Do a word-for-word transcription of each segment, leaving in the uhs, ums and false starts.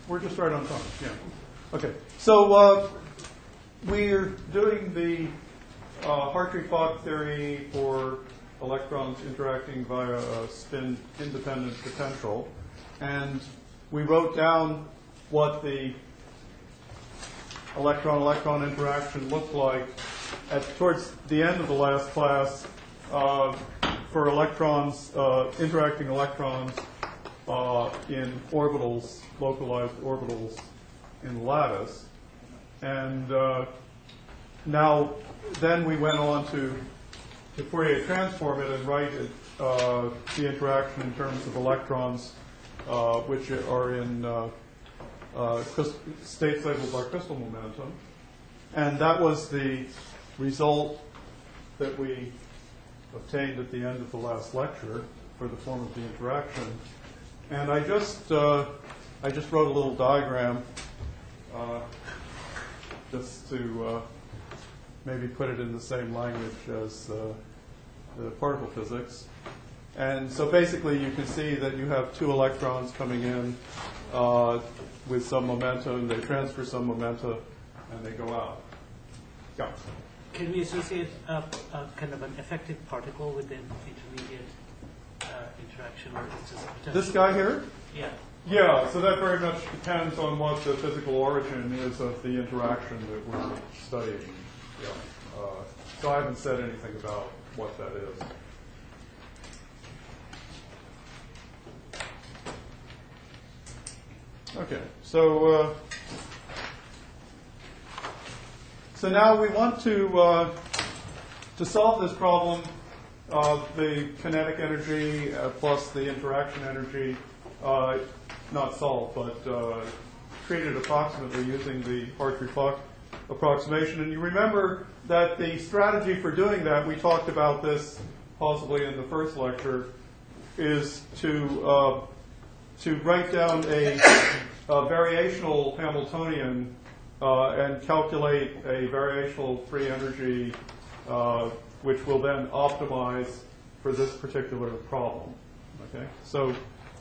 we're just right on time. Yeah. Okay. So uh, we're doing the uh, Hartree-Fock theory for electrons interacting via a spin-independent potential, and we wrote down what the electron-electron interaction looked like at towards the end of the last class uh, for electrons, uh, interacting electrons uh, in orbitals, localized orbitals in the lattice. And uh, now, then we went on to, to Fourier transform it and write it, uh, the interaction in terms of electrons, uh, which are in uh, uh, states labeled by crystal momentum. And that was the result that we obtained at the end of the last lecture for the form of the interaction. And I just, uh, I just wrote a little diagram uh, just to uh, maybe put it in the same language as uh, the particle physics. And so basically you can see that you have two electrons coming in uh, with some momentum, they transfer some momentum, and they go out. Yeah. Can we associate a, a kind of an effective particle with an intermediate uh, interaction? Or it's just potential? This guy here? Yeah. Yeah, so that very much depends on what the physical origin is of the interaction that we're studying. Yeah. Uh, so I haven't said anything about what that is. Okay, so uh, so now we want to uh, to solve this problem of the kinetic energy uh, plus the interaction energy. Uh, not solve, but uh, treat it approximately using the Hartree-Fock approximation. And you remember that the strategy for doing that, we talked about this possibly in the first lecture, is to uh, to write down a, a variational Hamiltonian uh, and calculate a variational free energy, uh, which will then optimize for this particular problem. Okay, so.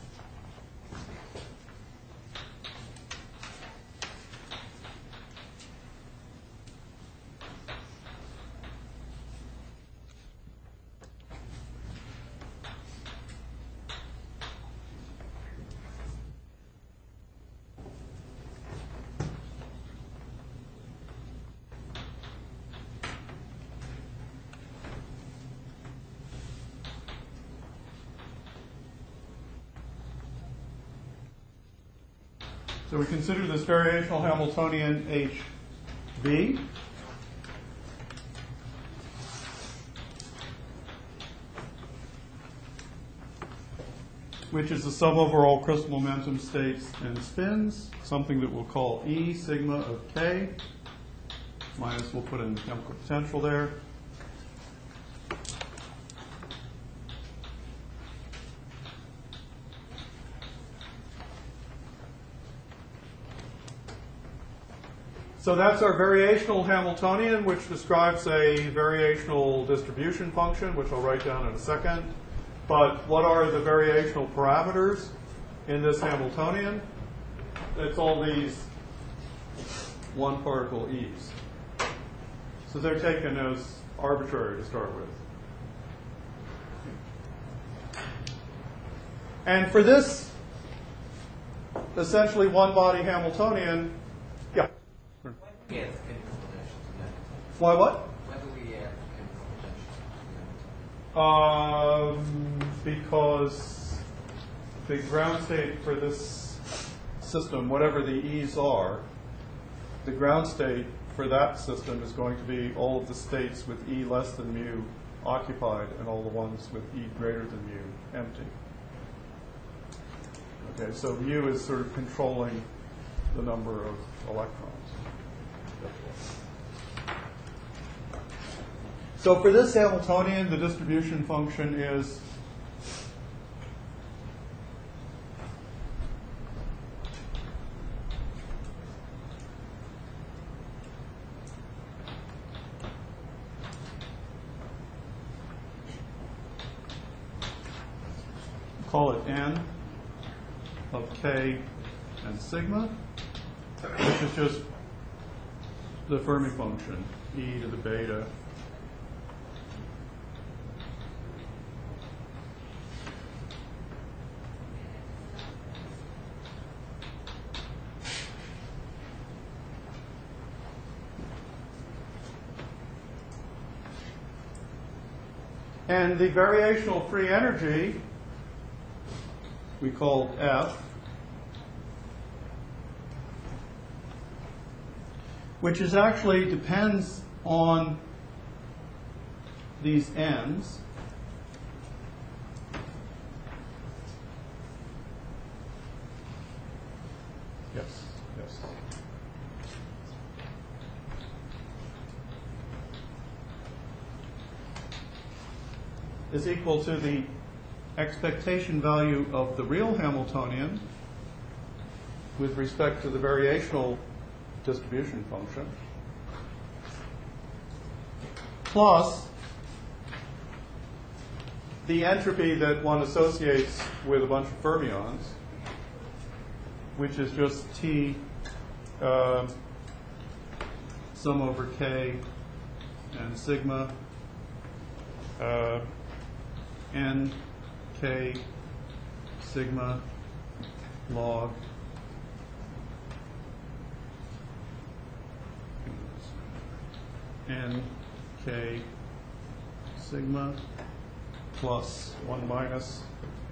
So we consider this variational Hamiltonian H B. Which is the sum of all crystal momentum states and spins, something that we'll call E sigma of K, minus we'll put in chemical potential there. So that's our variational Hamiltonian, which describes a variational distribution function, which I'll write down in a second. But what are the variational parameters in this Hamiltonian? It's all these one particle E's. So they're taken as arbitrary to start with. And for this essentially one body Hamiltonian, yeah. Yes, chemical potential to that. Why what? Why do we add chemical potential? Um, because the ground state for this system, whatever the E's are, the ground state for that system is going to be all of the states with E less than mu occupied and all the ones with E greater than mu empty. Okay, so mu is sort of controlling the number of electrons. So for this Hamiltonian, the distribution function is call it n of k and sigma, which is just the Fermi function, e to the beta. And the variational free energy we call F, which is actually depends on these n's. Yes, yes. Is equal to the expectation value of the real Hamiltonian with respect to the variational distribution function plus the entropy that one associates with a bunch of fermions, which is just T uh, sum over K and sigma uh, N K sigma log N K sigma plus one minus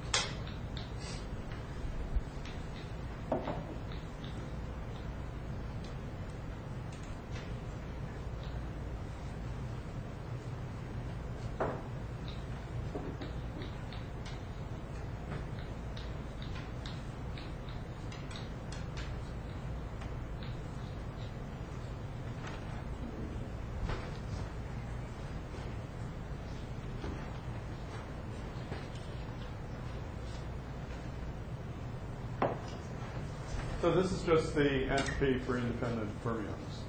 So this is just the entropy for independent fermions.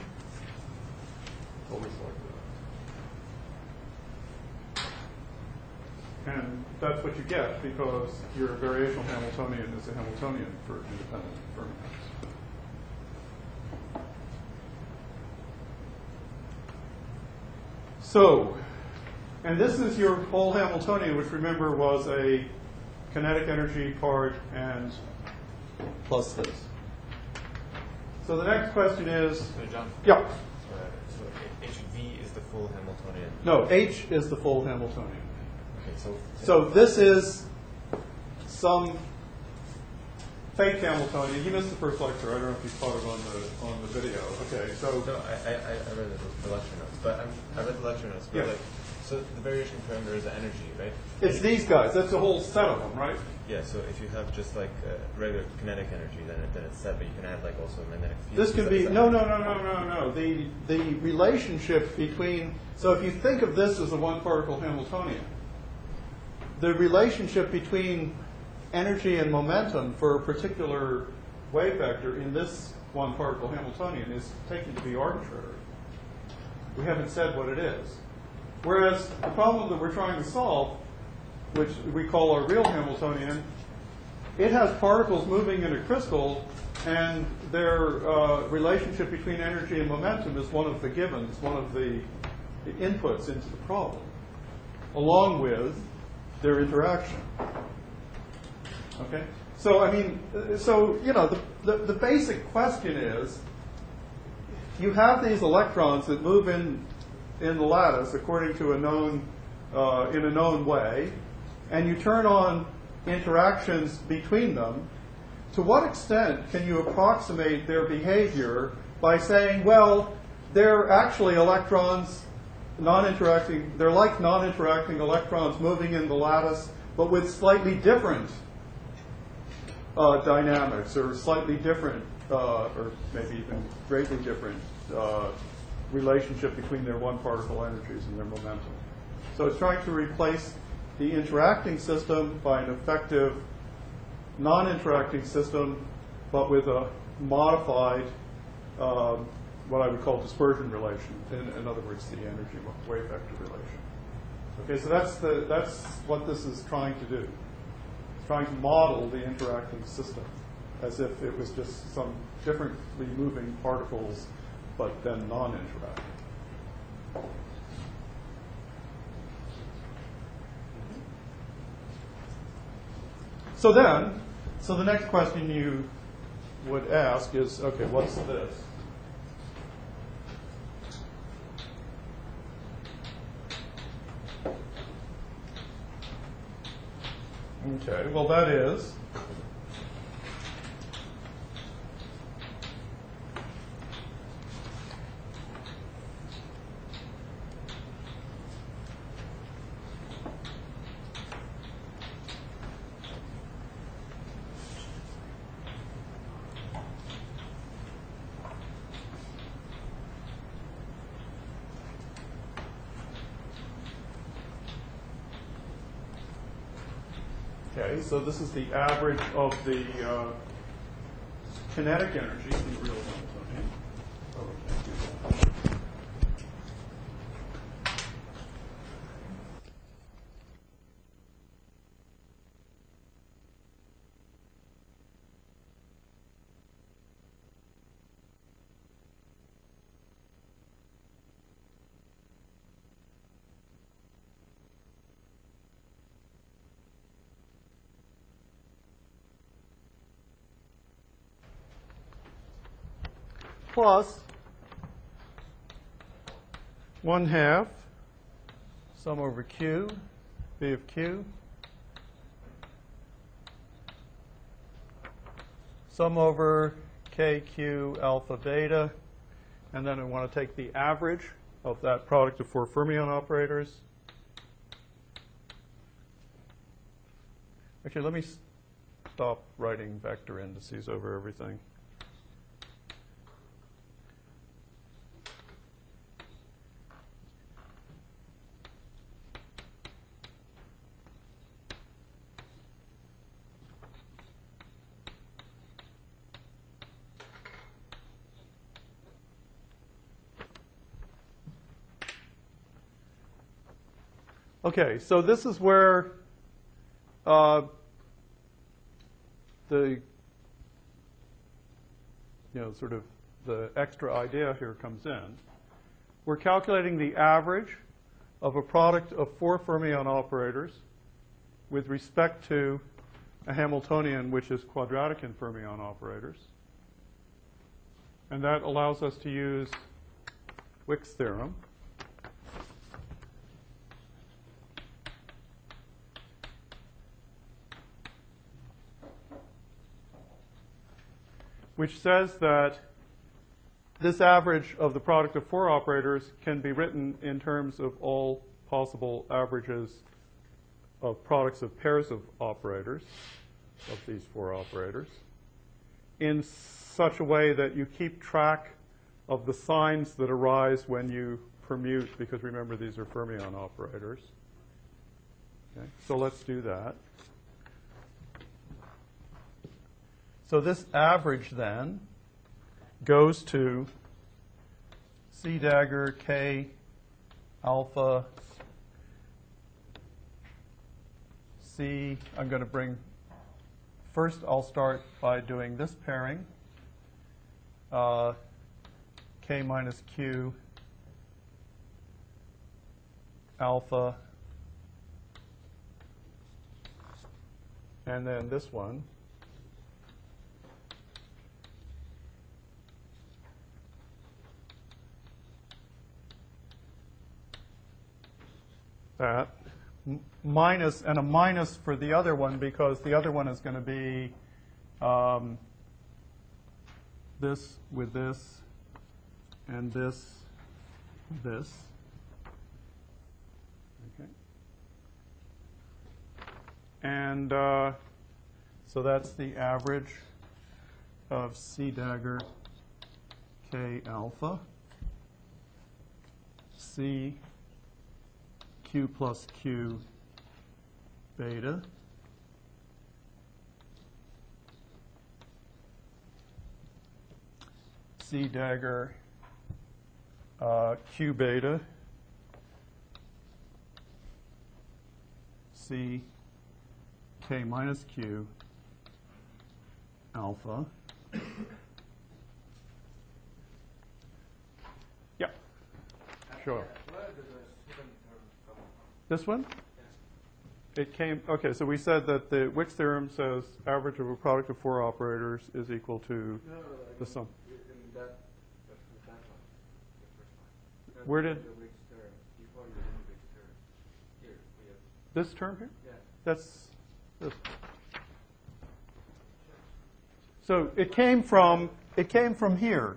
Always like that. And that's what you get because your variational Hamiltonian is a Hamiltonian for independent fermions. So, and this is your whole Hamiltonian, which remember was a kinetic energy part and plus this. So the next question is, So John, yeah, uh, so H V is the full Hamiltonian. no, H is the full Hamiltonian. Okay, so So this is some fake Hamiltonian. You missed the first lecture. I don't know if you caught it on the on the video. Okay, so no, I, I, I read the, the lecture notes, but I'm, I read the lecture notes, but Yeah. like, so the variation parameter is the energy, right? it's these guys. That's a whole set of them, right? Yeah. So if you have just like uh, regular kinetic energy, then it, then it's set, but you can add like also magnetic field. This can Is be that- no, no, no, no, no, no. The the relationship between. So if you think of this as a one-particle Hamiltonian, the relationship between energy and momentum for a particular wave vector in this one-particle Hamiltonian is taken to be arbitrary. We haven't said what it is. Whereas the problem that we're trying to solve, which we call our real Hamiltonian, it has particles moving in a crystal, and their uh, relationship between energy and momentum is one of the givens, one of the, the inputs into the problem, along with their interaction. Okay? So, I mean, uh, so, you know, the, the, the basic question is, you have these electrons that move in in the lattice according to a known, uh, in a known way, and you turn on interactions between them. To what extent can you approximate their behavior by saying, well, they're actually electrons non-interacting, they're like non-interacting electrons moving in the lattice, but with slightly different uh, dynamics, or slightly different, uh, or maybe even greatly different uh, relationship between their one-particle energies and their momentum. So it's trying to replace the interacting system by an effective non-interacting system, but with a modified, um, what I would call dispersion relation. In, in other words, the energy wave vector relation. Okay, so that's the that's what this is trying to do. It's trying to model the interacting system. as if it was just some differently moving particles, but then non-interacting. So then, so the next question you would ask is, okay, what's this? Okay, well that is Okay, so this is the average of the uh, kinetic energy in real Hamiltonian. Oh, okay. Plus one half sum over Q, V of Q, sum over K, Q, alpha, beta, and then we want to take the average of that product of four fermion operators. Actually, let me stop writing vector indices over everything. Okay, so this is where uh, the, you know, sort of the extra idea here comes in. We're calculating the average of a product of four fermion operators with respect to a Hamiltonian which is quadratic in fermion operators. And that allows us to use Wick's theorem. Which says that this average of the product of four operators can be written in terms of all possible averages of products of pairs of operators, of these four operators, in such a way that you keep track of the signs that arise when you permute, because remember these are fermion operators. Okay, so let's do that. So this average then goes to C dagger K alpha C. I'm going to bring, first I'll start by doing this pairing, uh, K minus Q alpha, and then this one. That M minus, and a minus for the other one because the other one is going to be um, this with this and this with this. Okay. And uh, so that's the average of C dagger K alpha, C Q plus Q beta, C dagger uh, Q beta, C K minus Q alpha. Yeah, sure. Where does the second term come from? This one? It came, okay, so we said that the Wick's theorem says average of a product of four operators is equal to No, no, no, the I sum. mean, in that, that's the that one, the first one. That's Where did- The Wick's term, before you did the Wick's term. Here, we have, This term here? yeah. That's this. So it came from, it came from here.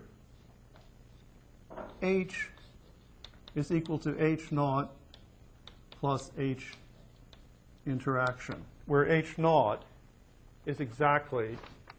H is equal to H naught plus H interaction, where H naught is exactly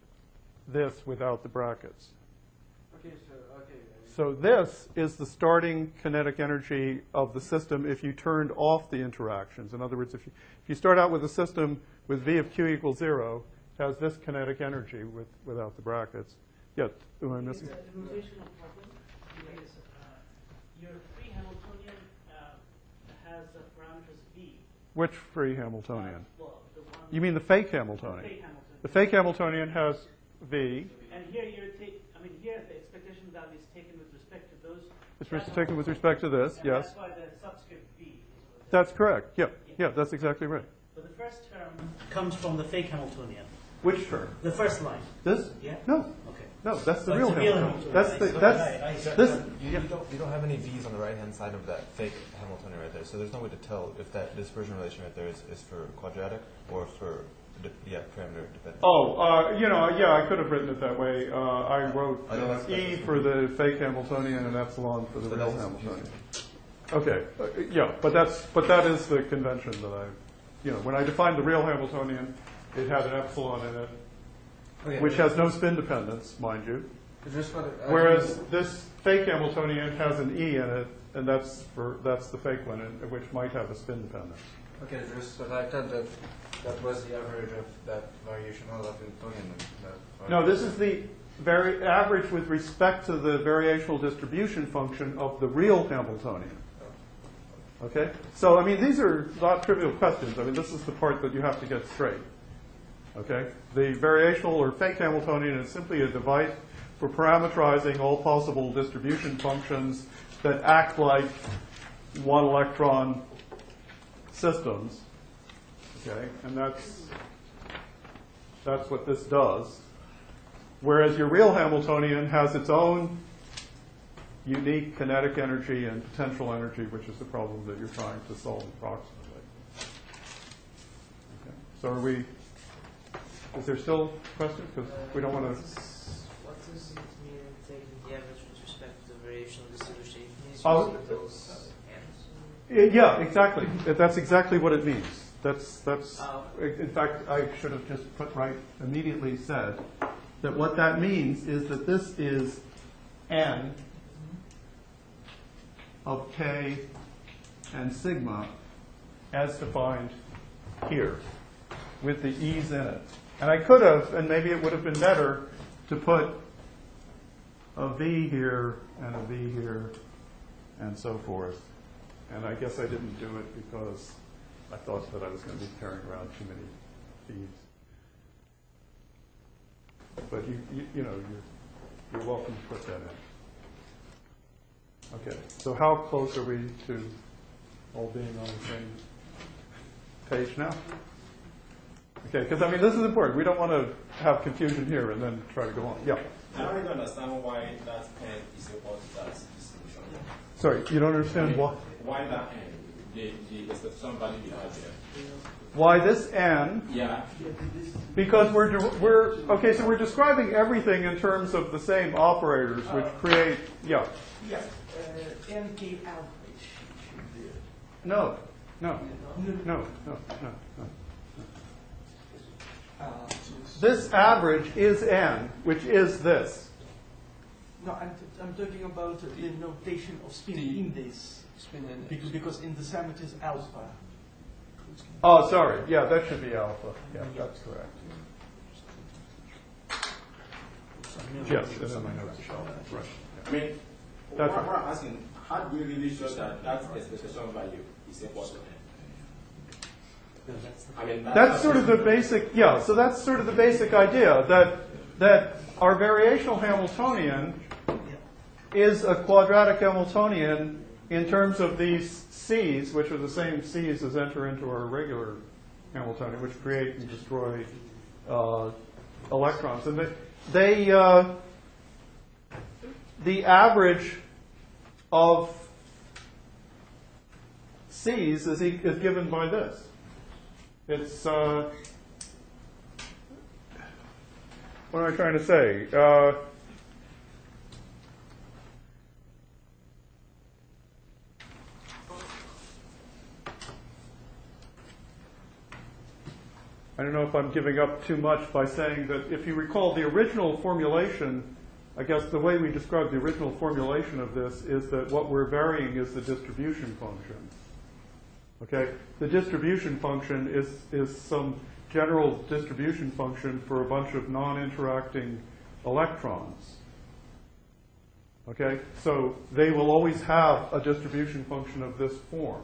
this without the brackets. Okay, so, okay. So this is the starting kinetic energy of the system if you turned off the interactions. In other words, if you, if you start out with a system with V of Q equals zero, it has this kinetic energy with, without the brackets. Yeah, am I missing? It's a rotational problem because uh, your free Hamiltonian uh, has the parameters V. Which free Hamiltonian? Well, the one You mean the fake Hamiltonian? fake Hamiltonian. The fake Hamiltonian has V. And here you're taking, I mean, here the expectation value is taken with respect to those. It's taken with respect to this, and yes. That's why the subscript V is what it is. That's correct. Yeah, yeah, that's exactly right. But the first term comes from the fake Hamiltonian. Which term? The first line. This? Yeah? No, Okay. no, that's the Oh, real it's the real Hamiltonian. Hamiltonian. That's the, Right, that's, right, I see. this, You, you don't you don't have any V's on the right hand side of that fake Hamiltonian right there, so there's no way to tell if that dispersion relation right there is, is for quadratic or for de- yeah parameter dependent. oh, uh, you know, yeah, I could have written it that way. Uh, I wrote I know uh, that's- E for the fake Hamiltonian and epsilon for the So real that's Hamiltonian. Okay, uh, yeah, but that's, but that is the convention that I, you know, when I defined the real Hamiltonian, it had an epsilon in it, Okay, which has no spin dependence, mind you. just for the, I Whereas think- this fake Hamiltonian has an E in it, and that's for, that's the fake one, and- which might have a spin dependence. Okay, just, but I thought that that was the average of that variation of Hamiltonian. that- No, this is the very average with respect to the variational distribution function of the real Hamiltonian. Okay? So, I mean, these are not trivial questions. I mean, this is the part that you have to get straight. Okay? The variational or fake Hamiltonian is simply a device for parameterizing all possible distribution functions that act like one electron systems. Okay? And that's that's what this does. Whereas your real Hamiltonian has its own unique kinetic energy and potential energy, which is the problem that you're trying to solve approximately. Okay. So are we, is there still questions? Because we don't want to, What does it mean taking the average with respect to the variational distribution? It means Oh. using those ends? yeah, exactly. That's exactly what it means. That's, that's, Oh. in fact, I should have just put right, immediately said that what that means is that this is n of k and sigma as defined here with the e's in it. And I could have, and maybe it would have been better to put a v here and a v here and so forth. And I guess I didn't do it because I thought that I was going to be carrying around too many v's. But you, you, you know, you're, you're welcome to put that in. Okay, so how close are we to all being on the same page now? Okay, because I mean, this is important. We don't want to have confusion here and then try to go on. Yeah. I don't really understand why that n is equal to that distribution. Sorry, you don't understand why? Why that n? The, the expectation value you have there. Why this n? Yeah. Because we're, de- we're, okay, so we're describing everything in terms of the same operators, which create, yeah. Yeah, uh, N K average should be. No, no, no, no, no, no. Uh, This average is n, which is this. No, I'm, t- I'm talking about the notation of spin in this. Spin in Because, because in the sum it is alpha. Oh, sorry. Yeah, that should be alpha. Yeah, that's correct. Yes, it's in my notes. Right. I mean, That's what, right. what I'm asking, how do we really show that that expectation value is equal to n? I mean, that, That's sort of the basic, yeah, so that's sort of the basic idea, that, that our variational Hamiltonian is a quadratic Hamiltonian in terms of these C's, which are the same C's as enter into our regular Hamiltonian, which create and destroy uh, electrons. And they, they uh, the average of C's is, e- is given by this. It's, uh, what am I trying to say? Uh, I don't know if I'm giving up too much by saying that if you recall the original formulation, I guess the way we described the original formulation of this is that what we're varying is the distribution function. Okay? The distribution function is, is some general distribution function for a bunch of non-interacting electrons. Okay? So they will always have a distribution function of this form.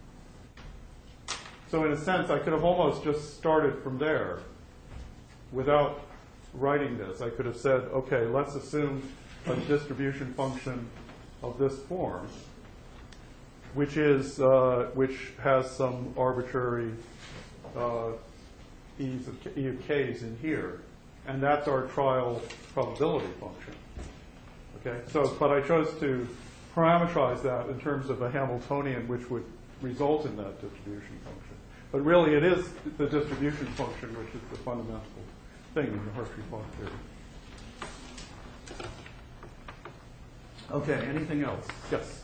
So in a sense, I could have almost just started from there without writing this. I could have said, okay, let's assume a distribution function of this form, which is uh, which has some arbitrary uh, e's of k, e of k's in here, and that's our trial probability function. Okay, so but I chose to parameterize that in terms of a Hamiltonian, which would result in that distribution function. But really, it is the distribution function which is the fundamental thing in the Hartree-Fock theory. Okay, anything else? Yes?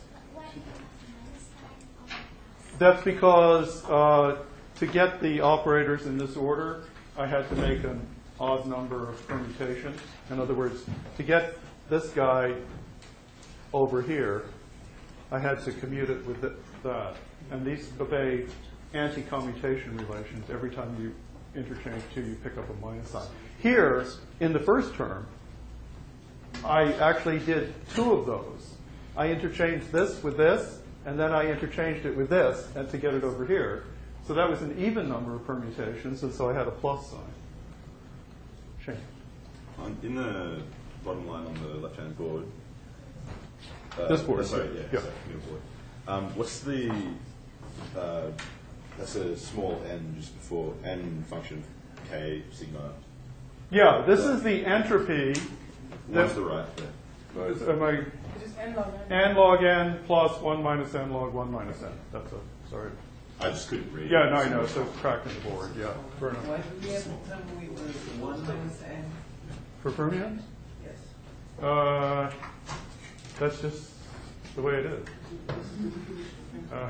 That's because uh, to get the operators in this order, I had to make an odd number of permutations. In other words, to get this guy over here, I had to commute it with th- that. And these obey anti-commutation relations. Every time you interchange two, you pick up a minus sign. Here, in the first term, I actually did two of those. I interchanged this with this, and then I interchanged it with this and to get it over here. So that was an even number of permutations, and so I had a plus sign. Shane. On, in the bottom line on the left-hand board. Uh, This board, uh, sorry, yeah, yeah. sorry, middle board. Um, what's the, uh, that's a small n just before n function k sigma. Yeah, this is the entropy. What's the right there? Is- Am I Just n log n. n log n plus one minus n log one minus n? That's a, sorry. I just couldn't read. Yeah, it. no, I know, so it's cracked in the board, yeah. For, Why do we have to tell we were one minus n? for fermions? Yes. Uh, that's just the way it is. Uh,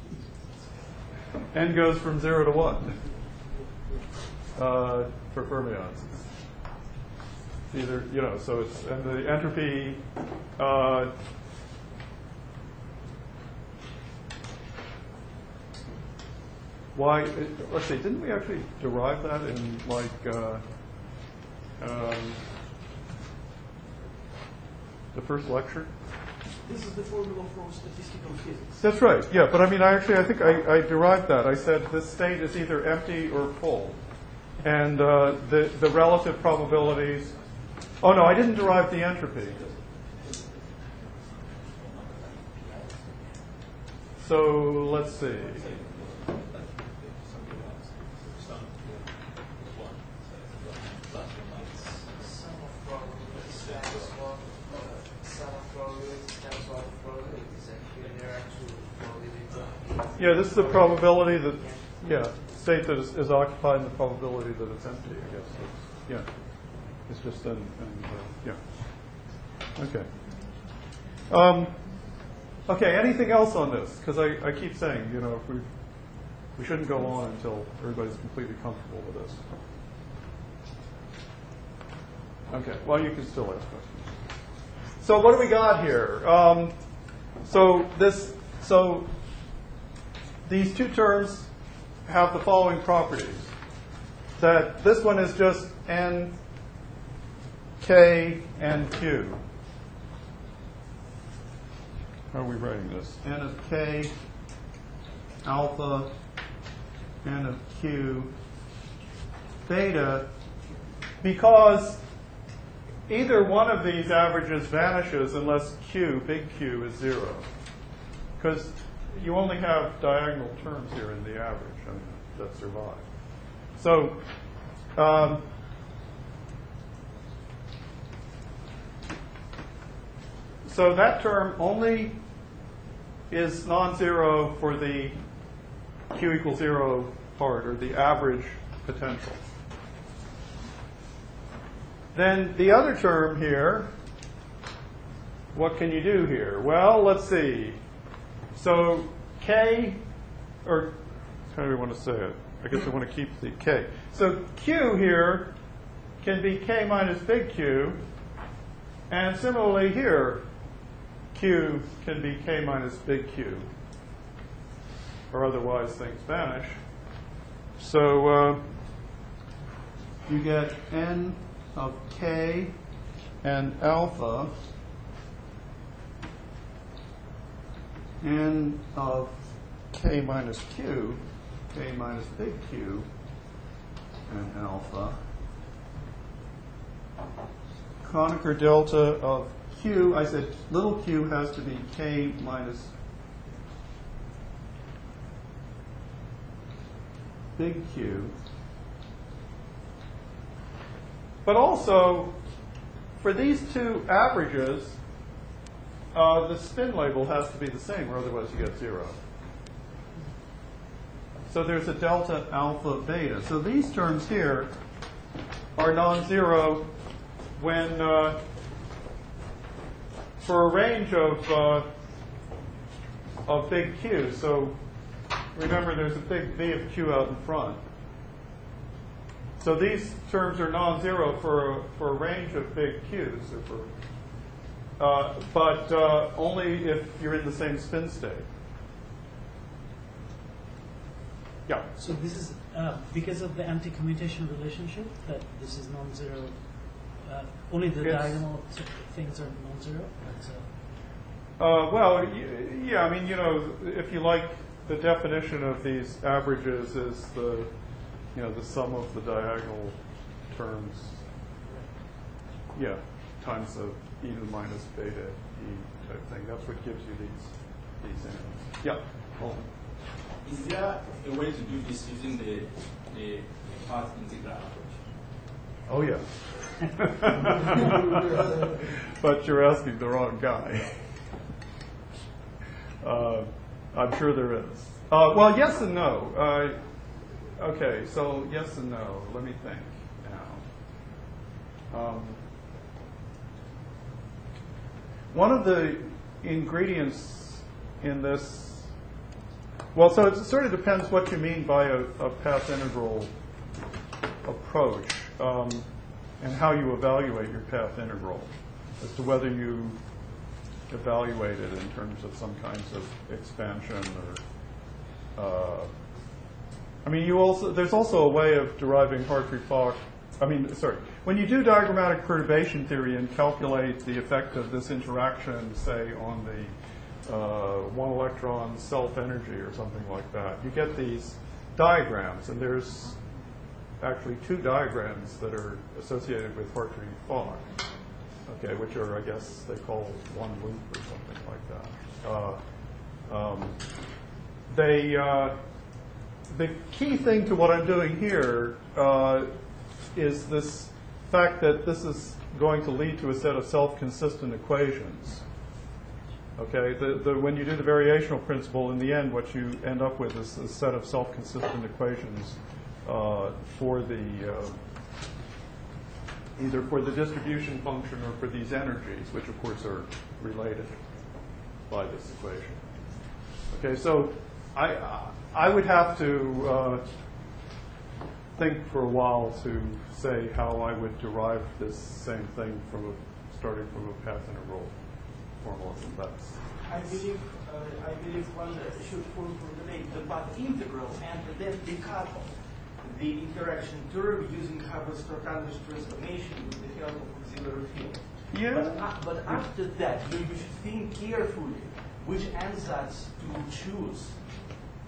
n goes from zero to one uh, for fermions. It's either, you know, so it's, and the entropy, uh, why, it, let's see, didn't we actually derive that in like, uh, um, the first lecture? This is the formula for statistical physics. That's right, yeah, but I mean, I actually, I think I, I derived that. I said this state is either empty or full. And uh, the, the relative probabilities, oh no, I didn't derive the entropy. So let's see. Sum of probabilities times log, uh, sum of probabilities times log of probabilities, and here there are two probabilities. Yeah, this is the probability that, yeah, state that is, is occupied and the probability that it's empty, I guess. So it's, yeah, it's just an, an uh, yeah. Okay. Um, okay, anything else on this? Because I, I keep saying, you know, if we we shouldn't go on until everybody's completely comfortable with this. Okay, well, you can still ask questions. So what do we got here? Um, so this, so these two terms have the following properties. That this one is just n, k, and q. How are we writing this? N of k, alpha, n of q, theta, because either one of these averages vanishes unless Q, big Q, is zero. Because you only have diagonal terms here in the average I mean, that survive. So, um, so that term only is non-zero for the Q equals zero part, or the average potential. Then the other term here, what can you do here? Well, let's see. So K, or how do we want to say it? I guess I want to keep the K. So Q here can be K minus big Q, and similarly here, Q can be K minus big Q, or otherwise things vanish. So uh, you get N of K and alpha, N of K minus Q, K minus big Q, and alpha. Kronecker delta of Q, I said little q has to be K minus big Q. But also, for these two averages, uh, the spin label has to be the same, or otherwise you get zero. So there's a delta alpha beta. So these terms here are non-zero when, uh, for a range of, uh, of big Q. So remember, there's a big V of Q out in front. So these terms are non-zero for a, for a range of big Q's, or for, uh, but uh, only if you're in the same spin state. Yeah. So this is uh, because of the anti-commutation relationship that this is non-zero. Uh, only the It's, diagonal things are non-zero. That's, uh, Uh, well, y- yeah, I mean, you know, if you like, the definition of these averages is the, you know, the sum of the diagonal terms, yeah, times the e to the minus beta e type thing. That's what gives you these these ends. Yeah. Oh. Is there a way to do this using the the path integral approach? Oh yeah. But you're asking the wrong guy. Uh, I'm sure there is. Uh, well, yes and no. Uh, okay, so yes and no. Let me think now. Um, one of the ingredients in this, well, so it sort of depends what you mean by a, a path integral approach, um, and how you evaluate your path integral, as to whether you evaluate it in terms of some kinds of expansion or, uh, I mean, you also, there's also a way of deriving Hartree-Fock, I mean, sorry, when you do diagrammatic perturbation theory and calculate the effect of this interaction, say, on the uh, one electron self-energy or something like that, you get these diagrams, and there's actually two diagrams that are associated with Hartree-Fock. Okay, which are, I guess, they call one loop or something like that. Uh, um, they, uh, the key thing to what I'm doing here uh, is this fact that this is going to lead to a set of self-consistent equations. Okay, the, the, when you do the variational principle, in the end, what you end up with is a set of self-consistent equations uh, for the uh, either for the distribution function or for these energies, which of course are related by this equation. Okay, so I I would have to uh, think for a while to say how I would derive this same thing from a, starting from a path integral formalism. That's I believe uh, I believe one should formulate the path integral and then decouple the interaction term using Haber-Strauss transformation with the help of auxiliary field. yeah. But, uh, but after that, we we should think carefully which ansatz to choose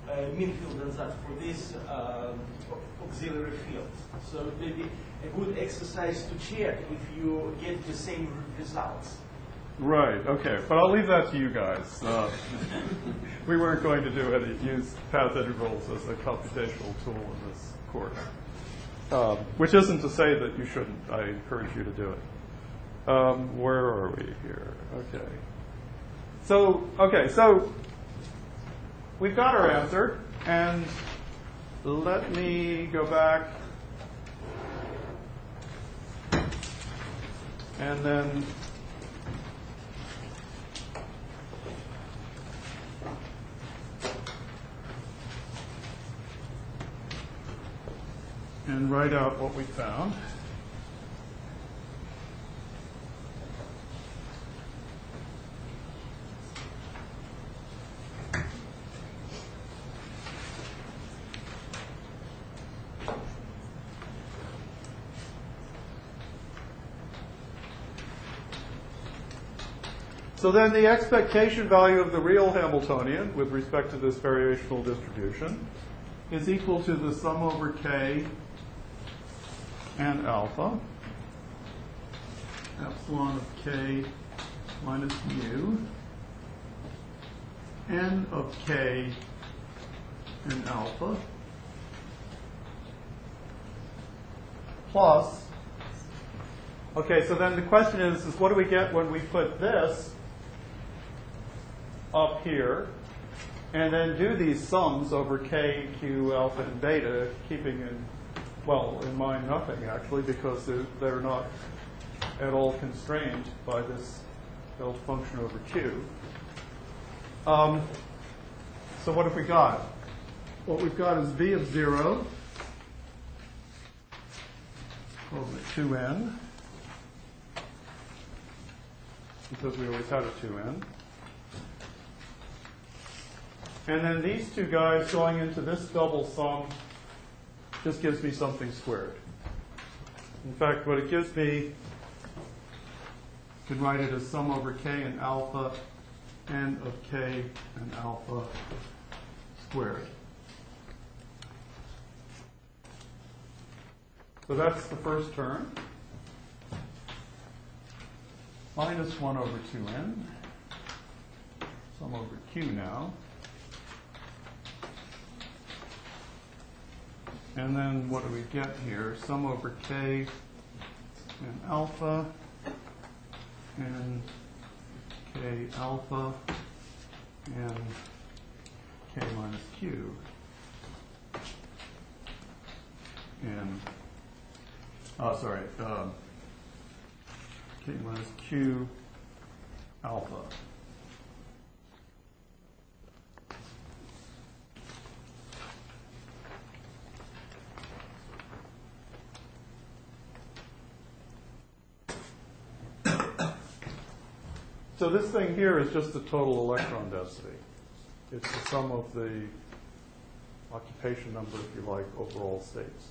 uh, mean field and that for these um, auxiliary fields. So it may be a good exercise to check if you get the same results. Right, okay, but I'll leave that to you guys. Uh, we weren't going to do any, use path integrals as a computational tool in this course, um, which isn't to say that you shouldn't. I encourage you to do it. Um, where are we here? Okay. So, okay, so we've got our answer, and let me go back and then and write out what we found. So then the expectation value of the real Hamiltonian with respect to this variational distribution is equal to the sum over k and alpha, epsilon of k minus mu, n of k and alpha, plus, okay, so then the question is, is what do we get when we put this up here and then do these sums over k, q, alpha, and beta, keeping in, well, in mind nothing, actually, because they're, they're not at all constrained by this built function over q. Um, so what have we got? What we've got is v of zero over two n, because we always had a two n. And then these two guys going into this double sum just gives me something squared. In fact, what it gives me, I can write it as sum over k and alpha, n of k and alpha squared. So that's the first term. Minus one over two n. Sum over q now. And then what do we get here? Sum over k and alpha and k alpha and k minus q. And, oh, sorry, um, k minus q alpha. So this thing here is just the total electron density. It's the sum of the occupation number, if you like, over all states.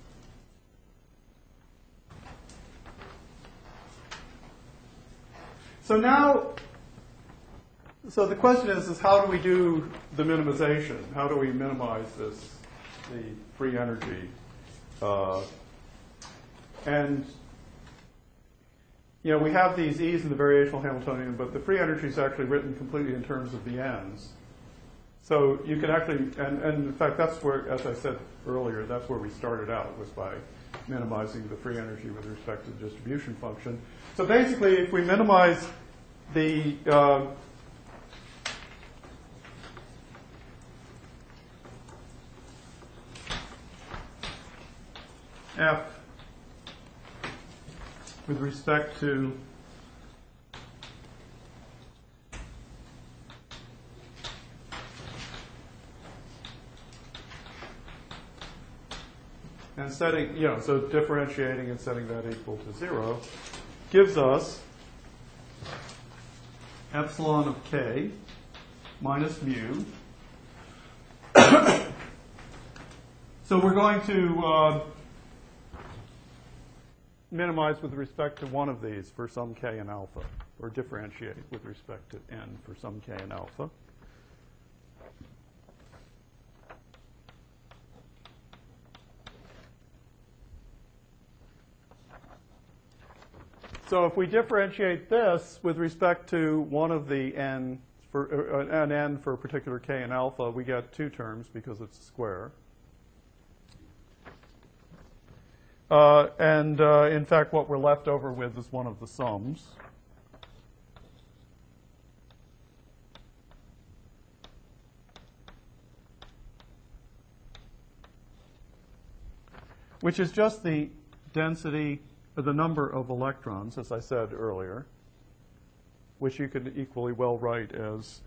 So now, so the question is, is how do we do the minimization? How do we minimize this, the free energy? Uh, and you know, we have these E's in the variational Hamiltonian, but the free energy is actually written completely in terms of the N's. So you can actually, and, and in fact, that's where, as I said earlier, that's where we started out, was by minimizing the free energy with respect to the distribution function. So basically, if we minimize the uh, F with respect to and setting, you know, so differentiating and setting that equal to zero gives us epsilon of k minus mu. So we're going to uh, minimize with respect to one of these for some k and alpha, or differentiate with respect to n for some k and alpha. So if we differentiate this with respect to one of the n, for uh, an n for a particular k and alpha, we get two terms because it's a square. Uh, and uh, in fact, what we're left over with is one of the sums. Which is just the density, or the number of electrons, as I said earlier, which you could equally well write as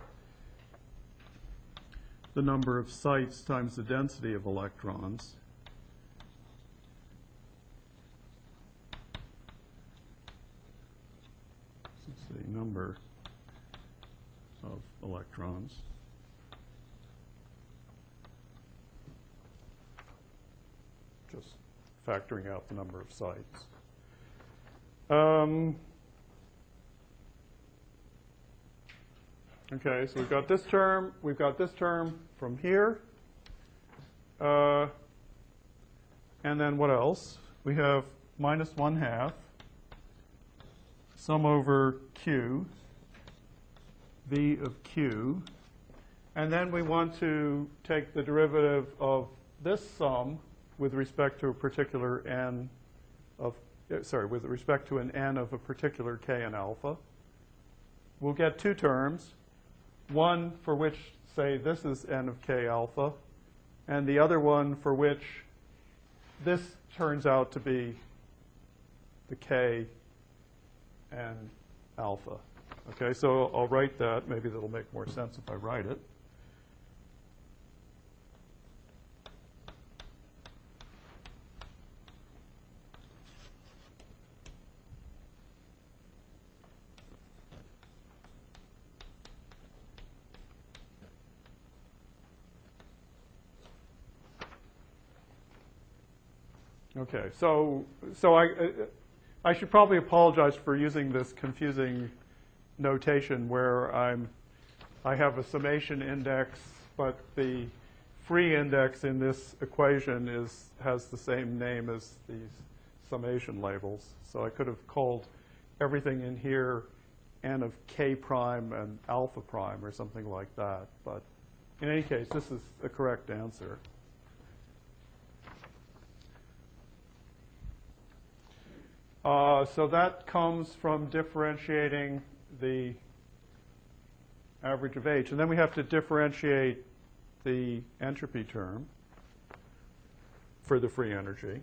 the number of sites times the density of electrons. This is the number of electrons. Just factoring out the number of sites. Um, okay, so we've got this term. We've got this term from here. Uh, and then what else? We have minus one half sum over Q, V of Q. And then we want to take the derivative of this sum with respect to a particular n of, sorry, with respect to an n of a particular k and alpha. We'll get two terms, one for which, say, this is n of k alpha, and the other one for which this turns out to be the k and alpha. Okay, so I'll write that. Maybe that'll make more sense if I write it. Okay, so so I I should probably apologize for using this confusing notation where I'm I have a summation index, but the free index in this equation is has the same name as these summation labels. So I could have called everything in here n of k prime and alpha prime or something like that. But in any case, this is the correct answer. Uh, so that comes from differentiating the average of H. And then we have to differentiate the entropy term for the free energy.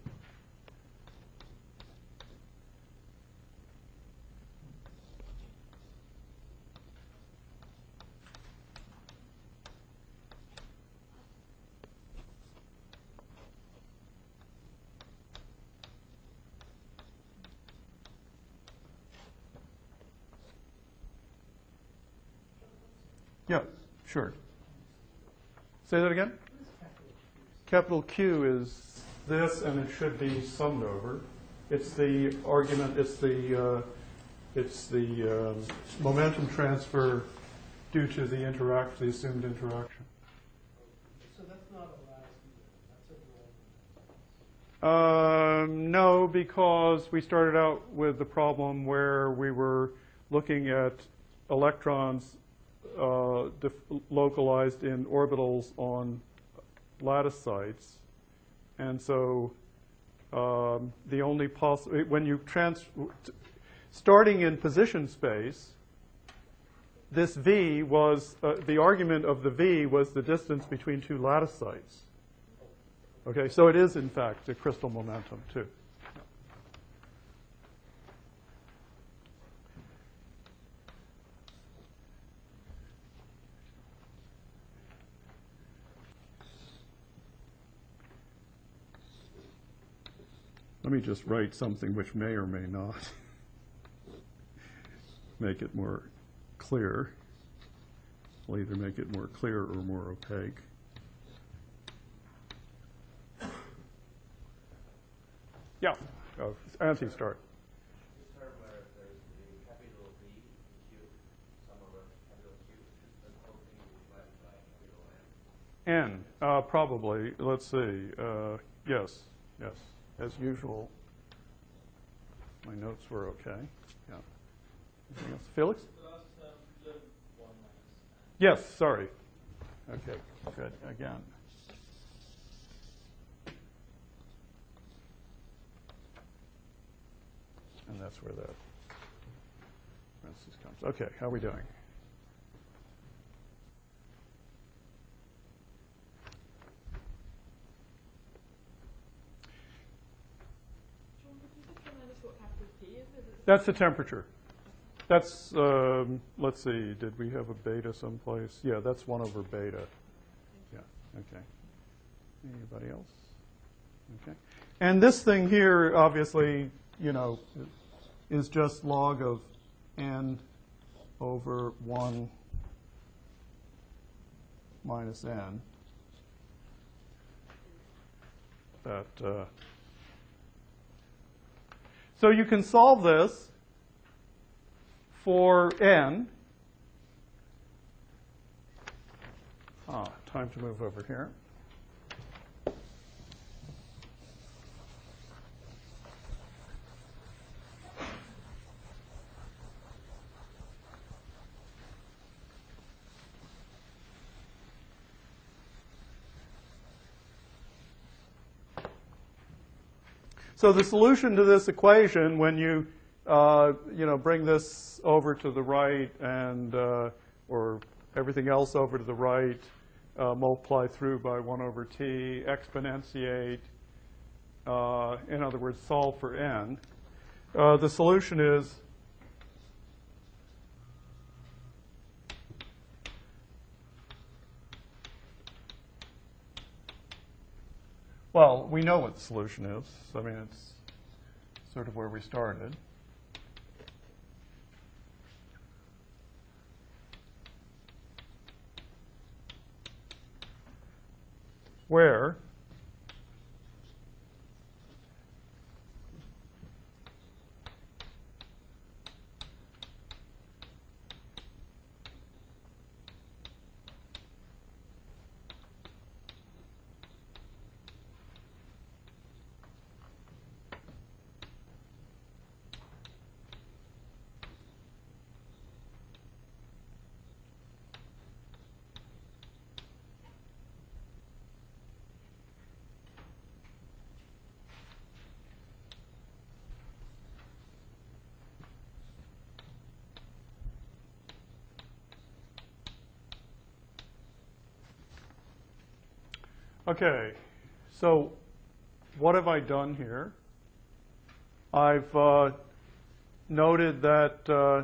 Yeah, sure. Say that again? Capital Q is this, and it should be summed over. It's the argument, it's the, uh, it's the um, momentum transfer due to the interact, the assumed interaction. So that's not a last either. That's a Um, no, because we started out with the problem where we were looking at electrons uh, localized in orbitals on lattice sites. And so um, the only possible, when you trans, starting in position space, this V was, uh, the argument of the V was the distance between two lattice sites. Okay, so it is, in fact, a crystal momentum, too. Let me just write something which may or may not make it more clear. I'll either make it more clear or more opaque. Yeah, uh, Anthony, start. This term where there's the capital V, Q, sum over capital Q, is the whole thing divided by capital N? N, uh, probably. Let's see. Uh, yes, yes, as usual. My notes were okay. Yeah. Anything else? Felix? Yes, sorry. Okay, good. Again. And that's where that parentheses comes. Okay, how are we doing? That's the temperature. That's, um, let's see, did we have a beta someplace? Yeah, that's one over beta. Yeah, okay. Anybody else? Okay. And this thing here, obviously, you know, is just log of n over one minus n. That, uh, so you can solve this for n. Ah, time to move over here. So the solution to this equation, when you uh, you know bring this over to the right and uh, or everything else over to the right, uh, multiply through by one over t, exponentiate. Uh, in other words, solve for n. Uh, the solution is well, we know what the solution is. I mean, it's sort of where we started. Where Okay, so what have I done here? I've uh, noted that uh,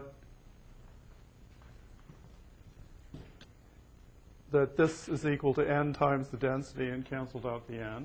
that this is equal to n times the density and canceled out the n.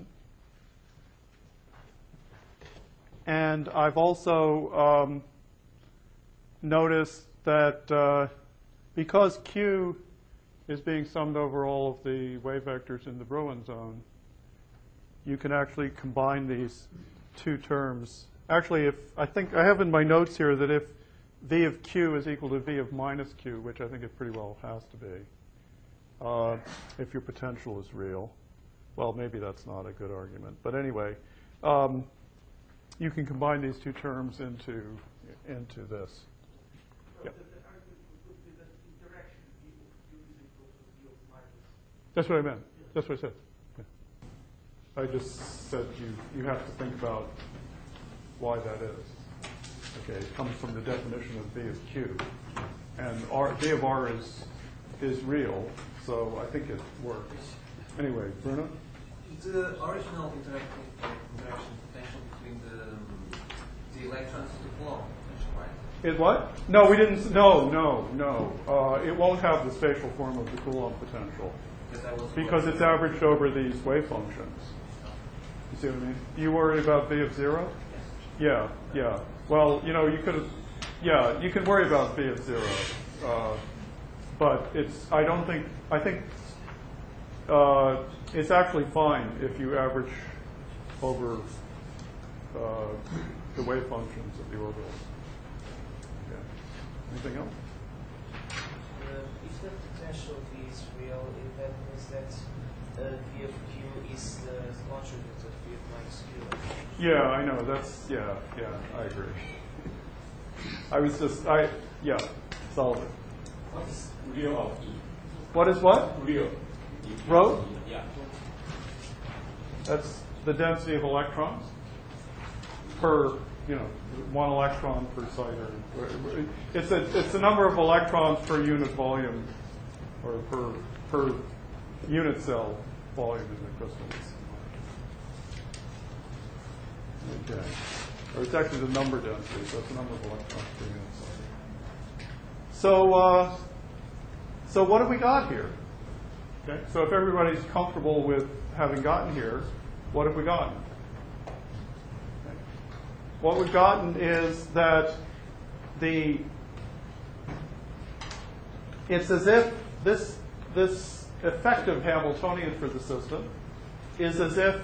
And I've also um, noticed that uh, because Q is being summed over all of the wave vectors in the Brillouin zone, you can actually combine these two terms. Actually, if I think I have in my notes here that if v of q is equal to v of minus q, which I think it pretty well has to be, uh, if your potential is real, well, maybe that's not a good argument. But anyway, um, you can combine these two terms into into this. Yeah. That's what I meant. That's what I said. Yeah. I just said you, you have to think about why that is. Okay, it comes from the definition of v of q. And R, v of r is, is real, so I think it works. Anyway, Bruno? The original interacting interaction potential between the, um, the electrons and the Coulomb potential, right? It what? No, we didn't. No, no, no. Uh, it won't have the spatial form of the Coulomb potential. Because it's averaged over these wave functions. You see what I mean? You worry about v of zero? Yeah, yeah. Well, you know, you could have, yeah, you can worry about v of zero. Uh, but it's, I don't think, I think uh, it's actually fine if you average over uh, the wave functions of the orbitals. Yeah. Anything else? Uh, if the potential v is real, if that means that uh, v of q is the conjugate of v of minus q. Yeah, I know. That's, yeah, yeah, I agree. I was just, I, yeah, solve it. What is real of E? What is what? Real. Rho? Yeah. That's the density of electrons per, you know, one electron per site. Or, it's a it's the number of electrons per unit volume, or per per unit cell volume in the crystals. Okay. Or it's actually the number density, so it's the number of electrons per unit cell. So, uh, so what have we got here? Okay. So if everybody's comfortable with having gotten here, what have we gotten? Okay. What we've gotten is that the it's as if this this effective Hamiltonian for the system is as if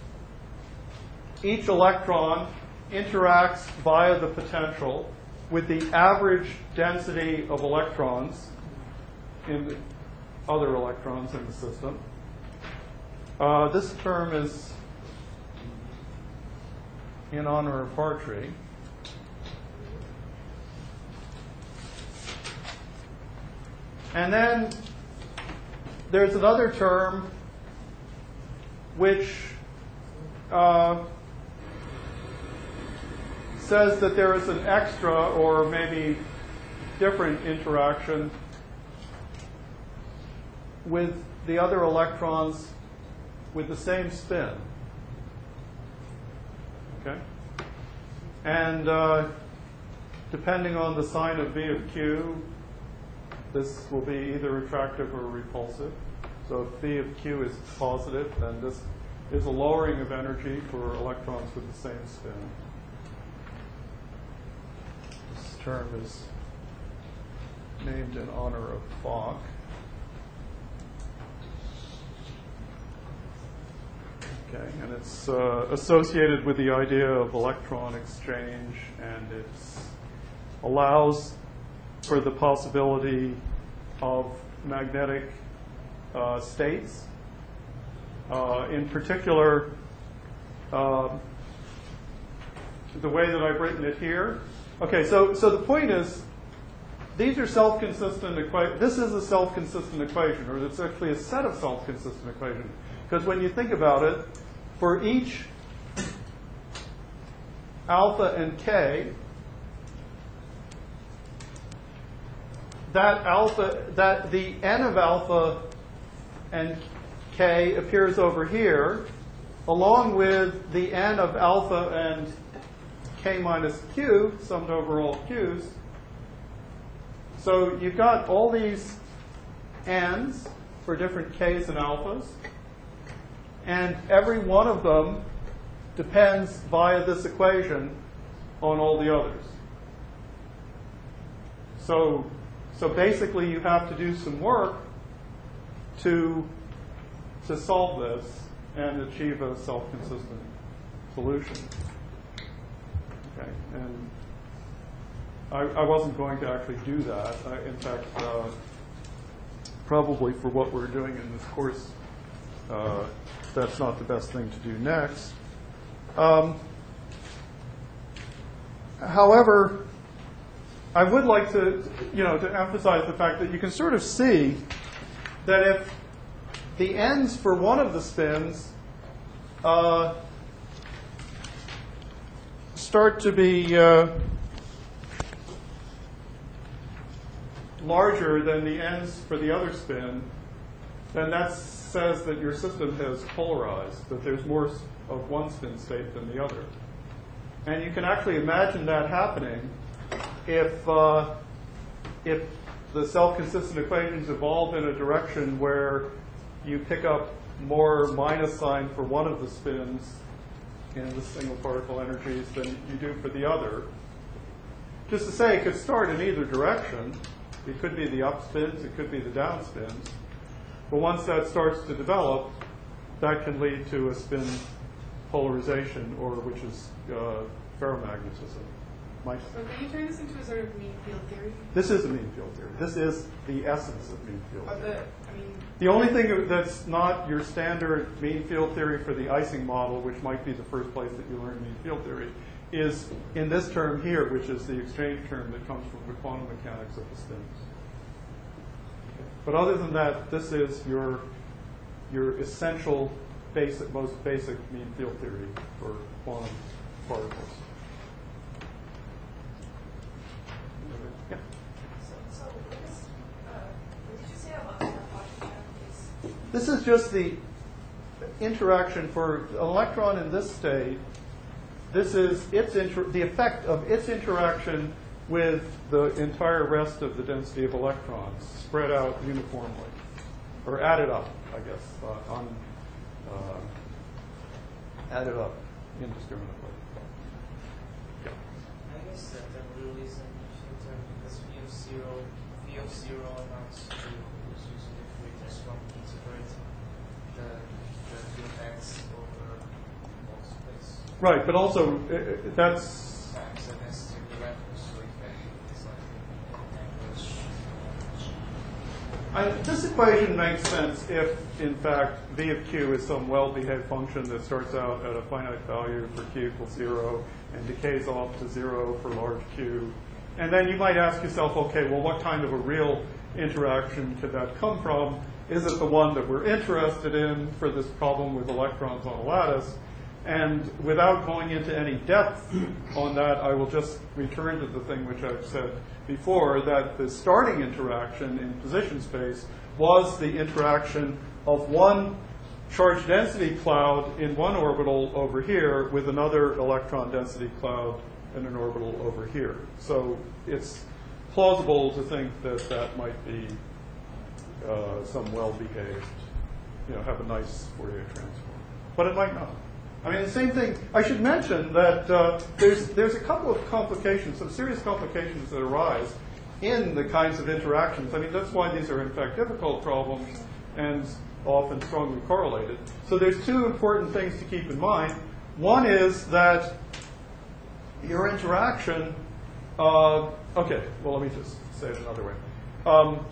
each electron interacts via the potential with the average density of electrons in the other electrons in the system. Uh, this term is in honor of Hartree. And then there's another term which uh, says that there is an extra or maybe different interaction with the other electrons with the same spin. Okay? And uh, depending on the sign of V of Q, this will be either attractive or repulsive. So if V of Q is positive, then this is a lowering of energy for electrons with the same spin. This term is named in honor of Fock. Okay, and it's uh, associated with the idea of electron exchange, and it allows for the possibility of magnetic uh, states. Uh, in particular, uh, the way that I've written it here. Okay, so, so the point is, these are self-consistent equations. This is a self-consistent equation, or it's actually a set of self-consistent equations. Because when you think about it, for each alpha and k, that alpha, that the n of alpha and k appears over here, along with the n of alpha and k minus q, summed over all q's. So you've got all these n's for different k's and alphas, and every one of them depends via this equation on all the others. So, so basically you have to do some work to, to solve this and achieve a self-consistent solution. Okay, and I, I wasn't going to actually do that. I, in fact, uh, probably for what we're doing in this course, uh, that's not the best thing to do next. Um, however, I would like to, you know, to emphasize the fact that you can sort of see that if the ends for one of the spins uh, start to be uh, larger than the ends for the other spin, then that says that your system has polarized, that there's more of one spin state than the other. And you can actually imagine that happening if, uh, if the self-consistent equations evolve in a direction where you pick up more minus sign for one of the spins in the single particle energies than you do for the other. Just to say, it could start in either direction. It could be the up spins, it could be the down spins. But once that starts to develop, that can lead to a spin polarization, or which is uh, ferromagnetism. Mike? So can you turn this into a sort of mean field theory? This is a mean field theory. This is the essence of mean field Or theory. the, I mean, The only thing that's not your standard mean field theory for the Ising model, which might be the first place that you learn mean field theory, is in this term here, which is the exchange term that comes from the quantum mechanics of the spins. But other than that, this is your, your essential, basic, most basic mean field theory for quantum particles. Yeah. So, so what is, uh, what did you say about the quantum is? This is just the interaction for an electron in this state. This is its inter the effect of its interaction with the entire rest of the density of electrons spread out uniformly, or added up, I guess, uh, on uh, added up indiscriminately. Yeah. I guess that the realism in terms because V of zero, V of zero amounts to is using the Fourier transform to integrate the the V of x over all space. Right, but also uh, that's Times the density of the electrons, so effectively it's like an average. I, this equation makes sense if, in fact, V of q is some well-behaved function that starts out at a finite value for q equals zero and decays off to zero for large q. And then you might ask yourself, okay, well, what kind of a real interaction could that come from? Is it the one that we're interested in for this problem with electrons on a lattice? And without going into any depth on that, I will just return to the thing which I've said before, that the starting interaction in position space was the interaction of one charge density cloud in one orbital over here with another electron density cloud in an orbital over here. So it's plausible to think that that might be uh, some well-behaved, you know, have a nice Fourier transform. But it might not. I mean, the same thing, I should mention that uh, there's, there's a couple of complications, some serious complications that arise in the kinds of interactions. I mean, that's why these are, in fact, difficult problems and often strongly correlated. So there's two important things to keep in mind. One is that your interaction, uh, okay, well, let me just say it another way. Um,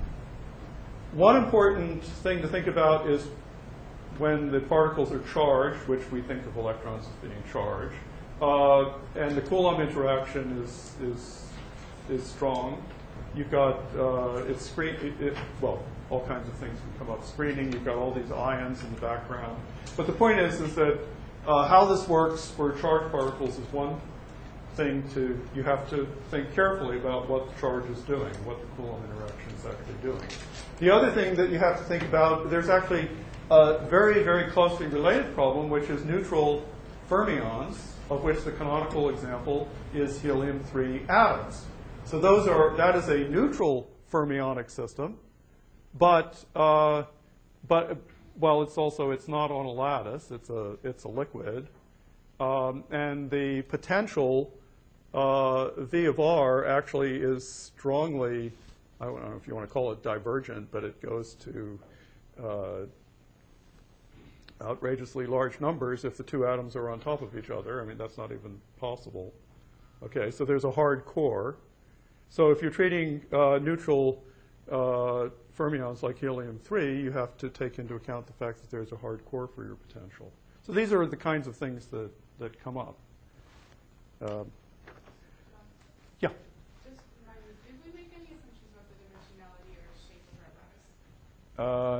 one important thing to think about is when the particles are charged, which we think of electrons as being charged, uh, and the Coulomb interaction is is is strong. You've got uh, it's screen. It, it, well, all kinds of things can come up. Screening. You've got all these ions in the background. But the point is, is that uh, how this works for charged particles is one thing to. You have to think carefully about what the charge is doing, what the Coulomb interaction is actually doing. The other thing that you have to think about, there's actually a very, very closely related problem, which is neutral fermions, of which the canonical example is helium three atoms. So those are, that is a neutral fermionic system, but, uh, but well, it's also, it's not on a lattice, it's a, it's a liquid. Um, and the potential uh, V of R actually is strongly, I don't know if you want to call it divergent, but it goes to uh, outrageously large numbers if the two atoms are on top of each other. I mean, that's not even possible. Okay, so there's a hard core. So if you're treating uh, neutral uh, fermions like helium three, you have to take into account the fact that there's a hard core for your potential. So these are the kinds of things that, that come up. Um, yeah? Just remind me, did we make any assumptions about the dimensionality or shape of our lattice? Uh,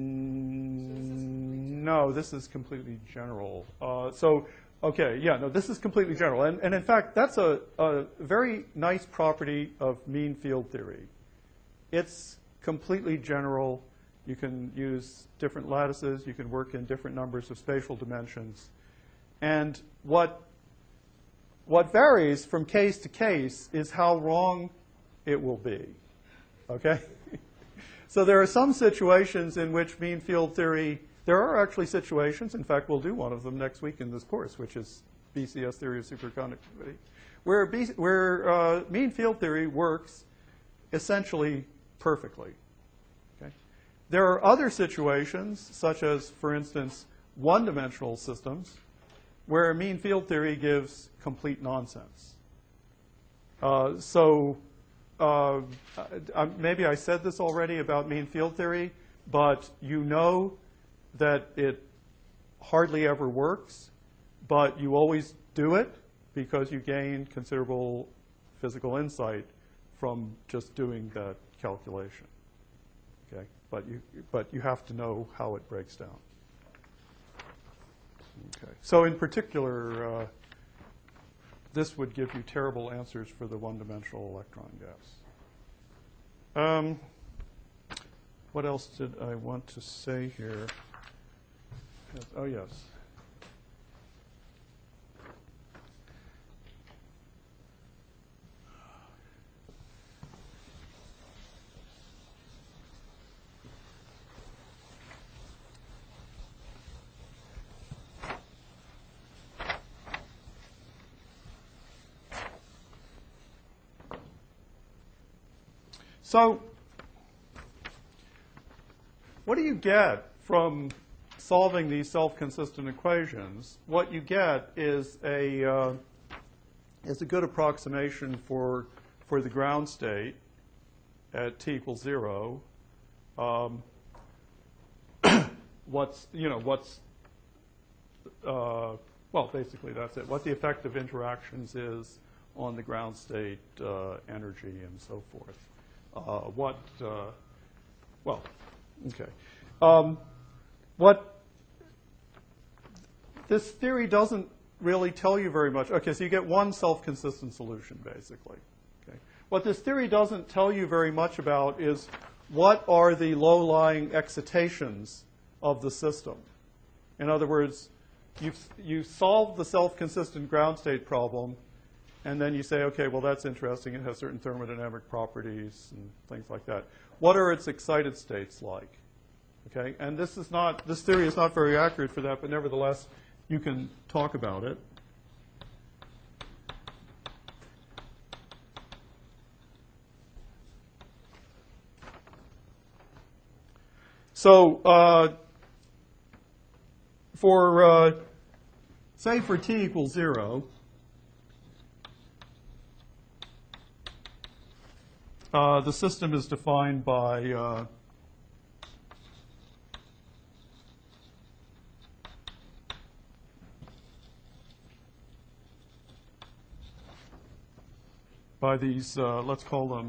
n- no, this is completely general. Uh, so, okay, yeah, no, this is completely general. And, and in fact, that's a, a very nice property of mean field theory. It's completely general. You can use different lattices. You can work in different numbers of spatial dimensions. And what, what varies from case to case is how wrong it will be. Okay? So there are some situations in which mean field theory, there are actually situations, in fact, we'll do one of them next week in this course, which is B C S theory of superconductivity, where, B, where uh, mean field theory works essentially perfectly. Okay? There are other situations, such as, for instance, one-dimensional systems, where mean field theory gives complete nonsense. Uh, so uh, uh, maybe I said this already about mean field theory, but you know that it hardly ever works, but you always do it because you gain considerable physical insight from just doing that calculation. Okay, but you but you have to know how it breaks down. Okay, so in particular, uh, this would give you terrible answers for the one-dimensional electron gas. Um, what else did I want to say here? Oh, yes. So, what do you get from solving these self-consistent equations? What you get is a uh, is a good approximation for for the ground state at t equals zero. Um, what's you know what's uh, well basically that's it. What the effect of interactions is on the ground state uh, energy and so forth. Uh, what, uh, well, okay. Um, what this theory doesn't really tell you very much. Okay, so you get one self-consistent solution, basically. Okay. What this theory doesn't tell you very much about is what are the low-lying excitations of the system. In other words, you've, you've solved the self-consistent ground state problem, and then you say, okay, well, that's interesting. It has certain thermodynamic properties and things like that. What are its excited states like? Okay, and this is not, this theory is not very accurate for that, but nevertheless, you can talk about it. So, uh, for, uh, say for t equals zero, Uh, the system is defined by uh, by these, uh, let's call them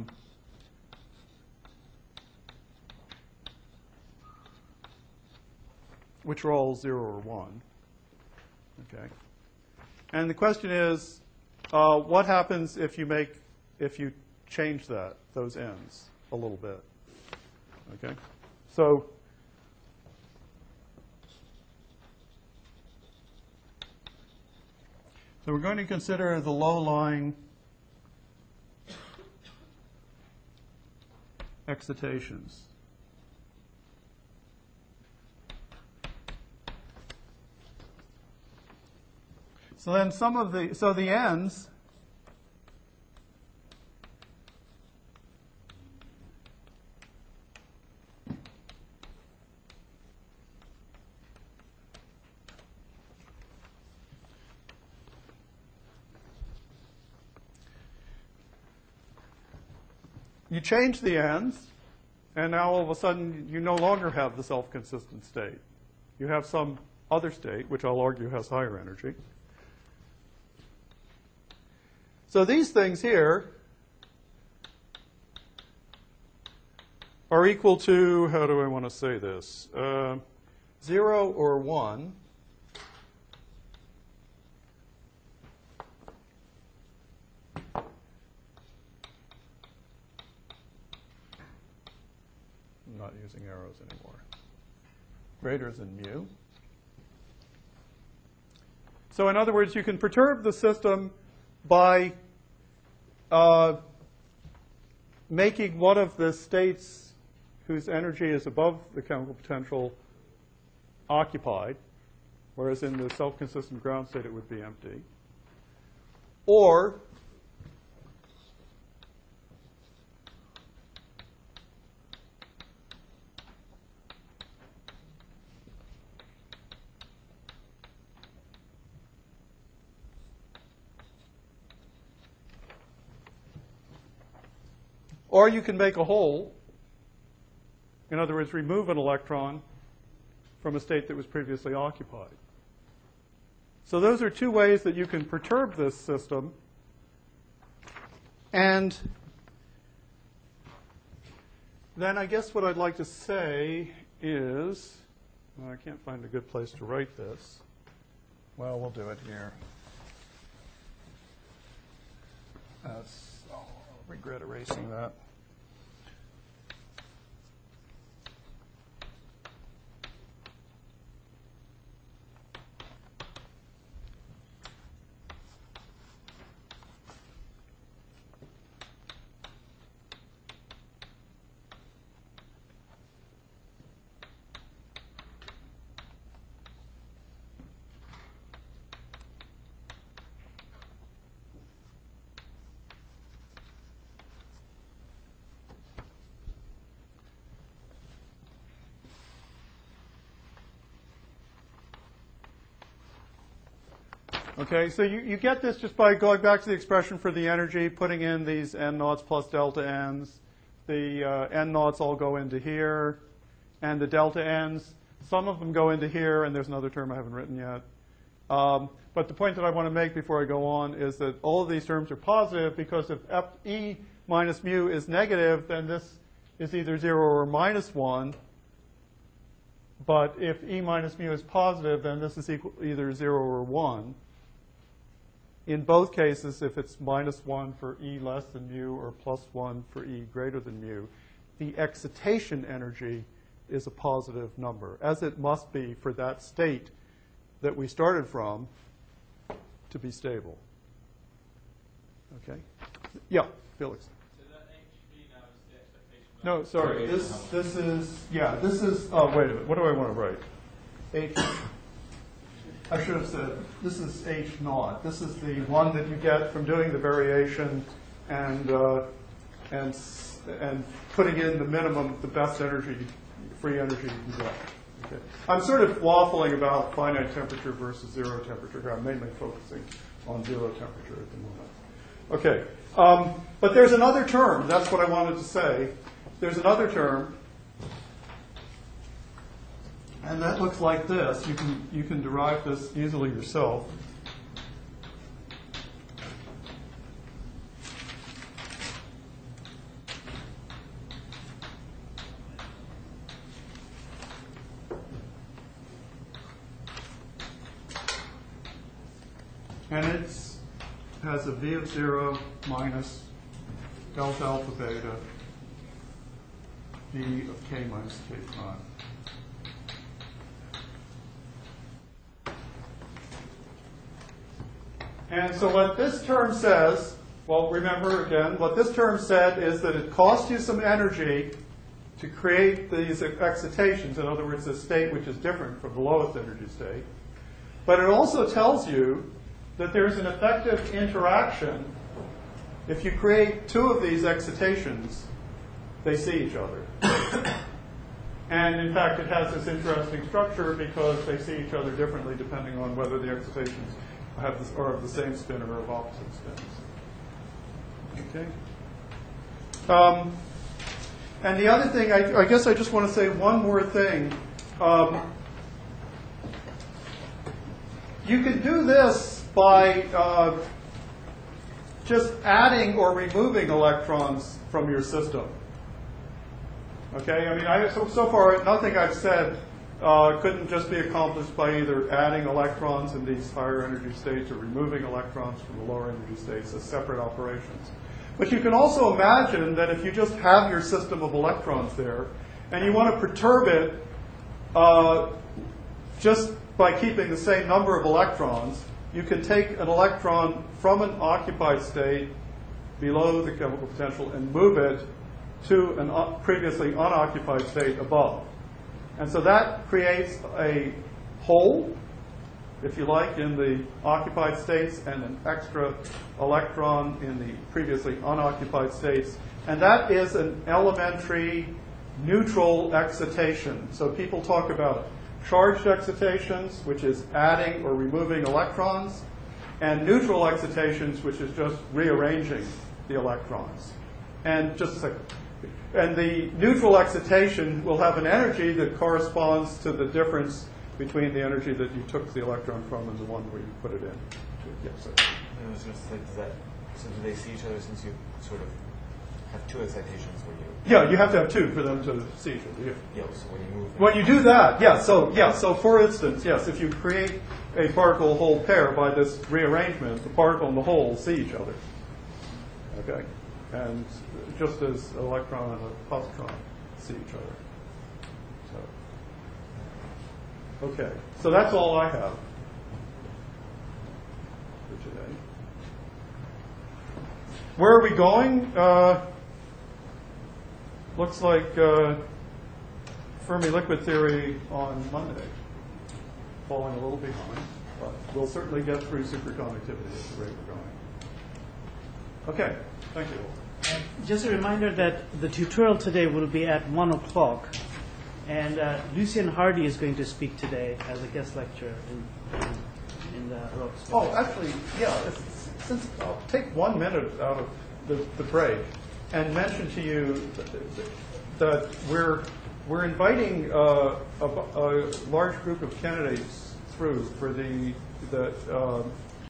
which are all zero or one. Okay, and the question is, uh, what happens if you make if you change that, those ends, a little bit. Okay? So, so we're going to consider the low-lying excitations. So then some of the, so the ends you change the ends, and now all of a sudden you no longer have the self-consistent state. You have some other state, which I'll argue has higher energy. So these things here are equal to, how do I want to say this, uh, zero or one. I'm not using arrows anymore. Greater than mu. So in other words, you can perturb the system by uh, making one of the states whose energy is above the chemical potential occupied, whereas in the self-consistent ground state it would be empty. Or Or you can make a hole, in other words, remove an electron from a state that was previously occupied. So those are two ways that you can perturb this system. And then I guess what I'd like to say is, well, I can't find a good place to write this. Well, we'll do it here. That's, oh, I'll regret erasing that. Okay, so you, you get this just by going back to the expression for the energy, putting in these n naughts plus delta n's. The uh, n naughts all go into here, and the delta n's, some of them go into here, and there's another term I haven't written yet. Um, but the point that I want to make before I go on is that all of these terms are positive, because if F, E minus mu is negative, then this is either zero or minus one. But if E minus mu is positive, then this is equal, either zero or one. In both cases, if it's minus one for E less than mu or plus one for E greater than mu, the excitation energy is a positive number, as it must be for that state that we started from to be stable. Okay? Yeah, Felix. So that H V now is the expectation. No, sorry. This this is yeah. This is oh wait a minute. What do I want to write? H. I should have said this is H naught. This is the one that you get from doing the variation and uh, and and putting in the minimum, the best energy, free energy you can get. Okay. I'm sort of waffling about finite temperature versus zero temperature here. I'm mainly focusing on zero temperature at the moment. Okay. Um, but there's another term. That's what I wanted to say. There's another term. And that looks like this. You can, you can derive this easily yourself. And it has a V of zero minus delta alpha beta V of k minus k prime. And so what this term says, well, remember again, what this term said is that it costs you some energy to create these excitations, in other words, a state which is different from the lowest energy state. But it also tells you that there's an effective interaction. If you create two of these excitations, they see each other. And in fact, it has this interesting structure because they see each other differently depending on whether the excitations have this, are of the same spin or of opposite spins. Okay. Um, and the other thing, I, I guess I just want to say one more thing. Um, you can do this by uh, just adding or removing electrons from your system. Okay. I mean, I, so, so far, nothing I've said Uh, couldn't just be accomplished by either adding electrons in these higher energy states or removing electrons from the lower energy states as separate operations. But you can also imagine that if you just have your system of electrons there and you want to perturb it uh, just by keeping the same number of electrons, you can take an electron from an occupied state below the chemical potential and move it to an uh, previously unoccupied state above. And so that creates a hole, if you like, in the occupied states and an extra electron in the previously unoccupied states. And that is an elementary neutral excitation. So people talk about charged excitations, which is adding or removing electrons, and neutral excitations, which is just rearranging the electrons. And just a second. And the neutral excitation will have an energy that corresponds to the difference between the energy that you took the electron from and the one where you put it in. Yes, sir. I was just like, does that, so do they see each other since you sort of have two excitations when you, Yeah, you have to have two for them to see each other. Yeah. yeah, so when you move. When you do that, yeah, so yeah, so for instance, yes, if you create a particle hole pair by this rearrangement, the particle and the hole see each other. Okay? And just as an electron and a positron see each other. So okay. So that's all I have for today. Where are we going? Uh, looks like uh, Fermi liquid theory on Monday. Falling a little behind, but we'll certainly get through superconductivity at the rate we're going. Okay, thank you. Uh, Just a reminder that the tutorial today will be at one o'clock, and uh, Lucian Hardy is going to speak today as a guest lecturer in, in, in the Ropes. Oh, actually, yeah, if, since I'll take one minute out of the, the break and mention to you that, that we're we're inviting uh, a, a large group of candidates through for the the uh,